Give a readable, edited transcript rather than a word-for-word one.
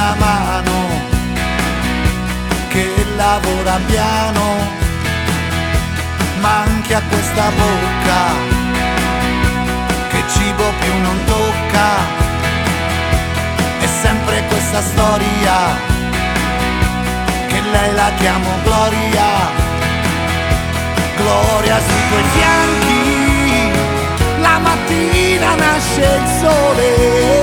una mano che lavora piano, ma anche a questa bocca che cibo più non tocca. È sempre questa storia che lei la chiamo Gloria. Gloria sui tuoi fianchi, la mattina nasce il sole